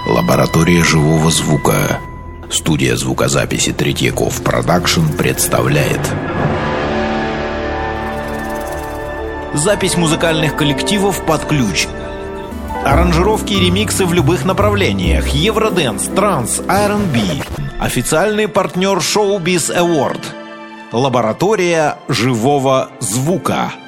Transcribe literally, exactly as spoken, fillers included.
Лаборатория живого звука. Студия звукозаписи Третьяков Продакшн представляет запись музыкальных коллективов под ключ. Аранжировки и ремиксы в любых направлениях. Евродэнс, транс, ар энд би. Официальный партнер Showbiz Award. Лаборатория живого звука.